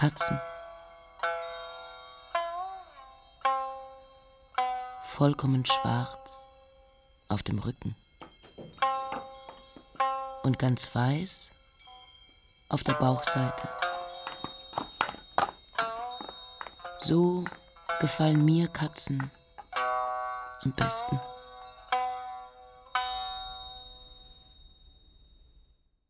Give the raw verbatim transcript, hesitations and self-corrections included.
Katzen. Vollkommen schwarz auf dem Rücken und ganz weiß auf der Bauchseite. So gefallen mir Katzen am besten.